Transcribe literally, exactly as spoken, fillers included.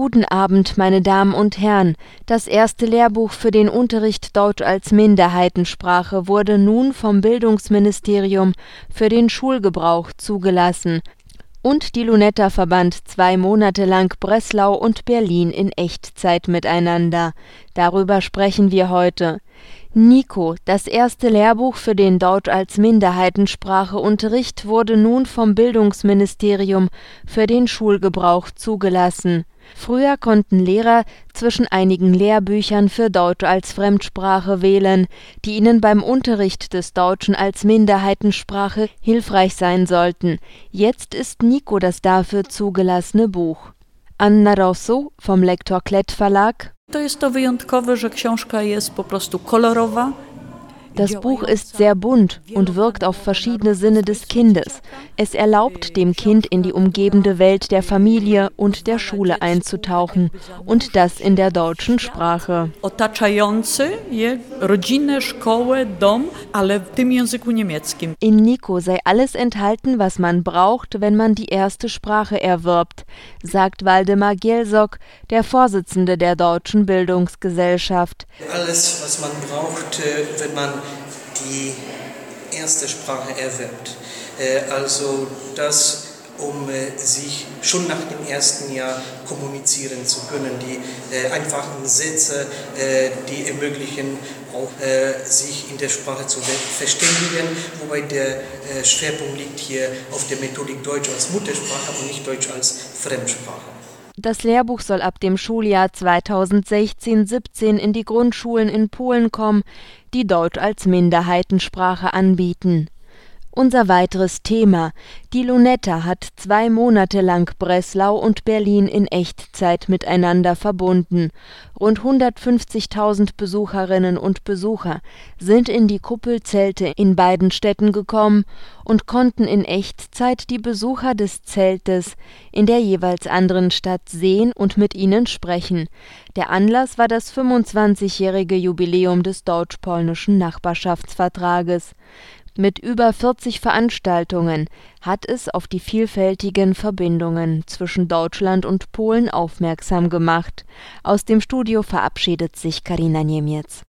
Guten Abend, meine Damen und Herren. Das erste Lehrbuch für den Unterricht Deutsch als Minderheitensprache wurde nun vom Bildungsministerium für den Schulgebrauch zugelassen. Und die Lunetta verband zwei Monate lang Breslau und Berlin in Echtzeit miteinander. Darüber sprechen wir heute. Nico, das erste Lehrbuch für den Deutsch als Minderheitensprache-Unterricht wurde nun vom Bildungsministerium für den Schulgebrauch zugelassen. Früher konnten Lehrer zwischen einigen Lehrbüchern für Deutsch als Fremdsprache wählen, die ihnen beim Unterricht des Deutschen als Minderheitensprache hilfreich sein sollten. Jetzt ist Nico das dafür zugelassene Buch. Anna Rosso vom Lektor Klett Verlag. To jest to wyjątkowe, że książka jest po prostu kolorowa. Das Buch ist sehr bunt und wirkt auf verschiedene Sinne des Kindes. Es erlaubt dem Kind, in die umgebende Welt der Familie und der Schule einzutauchen, und das in der deutschen Sprache. Otaczający je rodzinę, szkołę, dom, ale w tym języku niemieckim. In Nico sei alles enthalten, was man braucht, wenn man die erste Sprache erwirbt, sagt Waldemar Gielsok, der Vorsitzende der Deutschen Bildungsgesellschaft. Alles, was man braucht, wenn man die erste Sprache erwirbt. Also das, um sich schon nach dem ersten Jahr kommunizieren zu können. Die einfachen Sätze, die ermöglichen auch sich in der Sprache zu verständigen, wobei der Schwerpunkt liegt hier auf der Methodik Deutsch als Muttersprache und nicht Deutsch als Fremdsprache. Das Lehrbuch soll ab dem Schuljahr zweitausendsechzehn siebzehn in die Grundschulen in Polen kommen, die Deutsch als Minderheitensprache anbieten. Unser weiteres Thema: Die Lunetta hat zwei Monate lang Breslau und Berlin in Echtzeit miteinander verbunden. Rund hundertfünfzigtausend Besucherinnen und Besucher sind in die Kuppelzelte in beiden Städten gekommen und konnten in Echtzeit die Besucher des Zeltes in der jeweils anderen Stadt sehen und mit ihnen sprechen. Der Anlass war das fünfundzwanzigjährige Jubiläum des deutsch-polnischen Nachbarschaftsvertrages. Mit über vierzig Veranstaltungen hat es auf die vielfältigen Verbindungen zwischen Deutschland und Polen aufmerksam gemacht. Aus dem Studio verabschiedet sich Karina Niemiec.